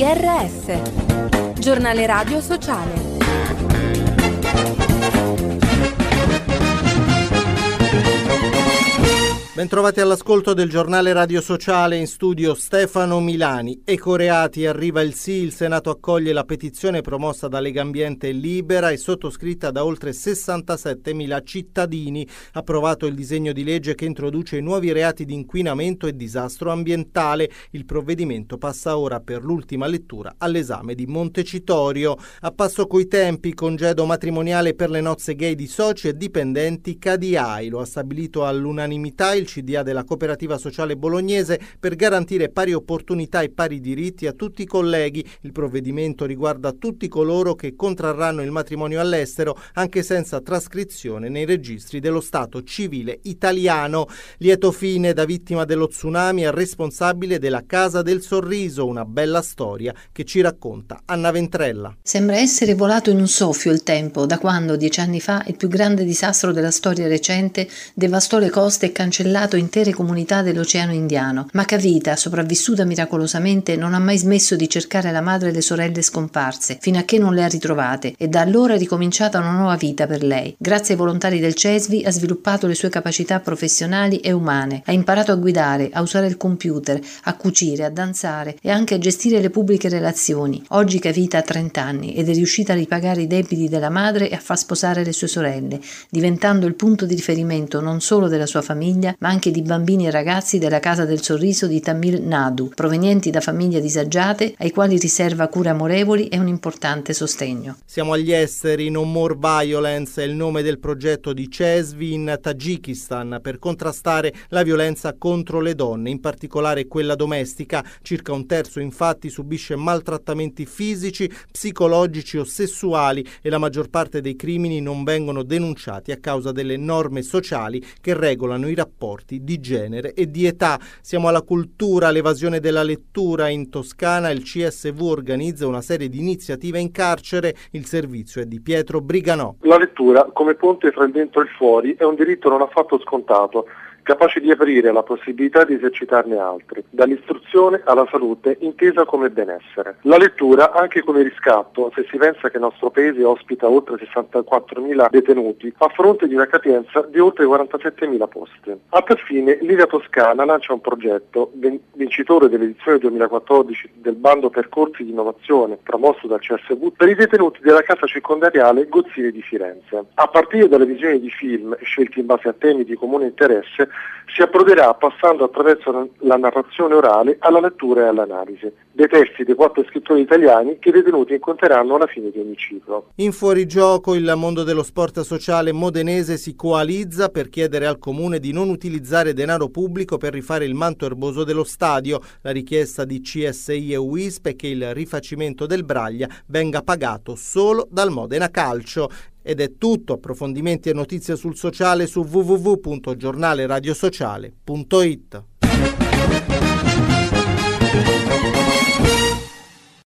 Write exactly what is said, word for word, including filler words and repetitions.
R S, giornale radio sociale. Bentrovati all'ascolto del giornale radio sociale, in studio Stefano Milani. Ecoreati, arriva il sì, il Senato accoglie la petizione promossa da Legambiente Libera e sottoscritta da oltre sessantasettemila cittadini. Approvato il disegno di legge che introduce i nuovi reati di inquinamento e disastro ambientale. Il provvedimento passa ora per l'ultima lettura all'esame di Montecitorio. A passo coi tempi, congedo matrimoniale per le nozze gay di soci e dipendenti C A D I A I. Lo ha stabilito all'unanimità il C D A della Cooperativa Sociale Bolognese per garantire pari opportunità e pari diritti a tutti i colleghi. Il provvedimento riguarda tutti coloro che contrarranno il matrimonio all'estero anche senza trascrizione nei registri dello Stato civile italiano. Lieto fine da vittima dello tsunami al responsabile della Casa del Sorriso, una bella storia che ci racconta Anna Ventrella. Sembra essere volato in un soffio il tempo da quando, dieci anni fa, il più grande disastro della storia recente devastò le coste e cancellò intere comunità dell'Oceano Indiano. Ma Kavita, sopravvissuta miracolosamente, non ha mai smesso di cercare la madre e le sorelle scomparse, fino a che non le ha ritrovate, e da allora è ricominciata una nuova vita per lei. Grazie ai volontari del CESVI ha sviluppato le sue capacità professionali e umane, ha imparato a guidare, a usare il computer, a cucire, a danzare e anche a gestire le pubbliche relazioni. Oggi Kavita ha trenta anni ed è riuscita a ripagare i debiti della madre e a far sposare le sue sorelle, diventando il punto di riferimento non solo della sua famiglia, ma anche di bambini e ragazzi della Casa del Sorriso di Tamil Nadu, provenienti da famiglie disagiate, ai quali riserva cure amorevoli e un importante sostegno. Siamo agli esteri. No More Violence è il nome del progetto di CESVI in Tagikistan per contrastare la violenza contro le donne, in particolare quella domestica. Circa un terzo infatti subisce maltrattamenti fisici, psicologici o sessuali e la maggior parte dei crimini non vengono denunciati a causa delle norme sociali che regolano i rapporti di genere e di età. Siamo alla cultura, l'evasione della lettura. In Toscana il C S V organizza una serie di iniziative in carcere. Il servizio è di Pietro Briganò. La lettura, come ponte tra il dentro e il fuori, è un diritto non affatto scontato, capace di aprire la possibilità di esercitarne altri, dall'istruzione alla salute intesa come benessere. La lettura anche come riscatto, se si pensa che il nostro paese ospita oltre sessantaquattromila detenuti a fronte di una capienza di oltre quarantasettemila posti. A tal fine l'I R A Toscana lancia un progetto, vincitore dell'edizione duemilaquattordici del bando percorsi di innovazione promosso dal C S V, per i detenuti della casa circondariale Gozzini di Firenze. A partire dalle visioni di film scelti in base a temi di comune interesse, si approderà passando attraverso la narrazione orale alla lettura e all'analisi dei testi dei quattro scrittori italiani che i detenuti incontreranno alla fine di ogni ciclo. In fuorigioco il mondo dello sport sociale modenese si coalizza per chiedere al comune di non utilizzare denaro pubblico per rifare il manto erboso dello stadio. La richiesta di C S I e U I S P è che il rifacimento del Braglia venga pagato solo dal Modena Calcio. Ed è tutto. Approfondimenti e notizie sul sociale su w w w punto giornale radio sociale punto i t.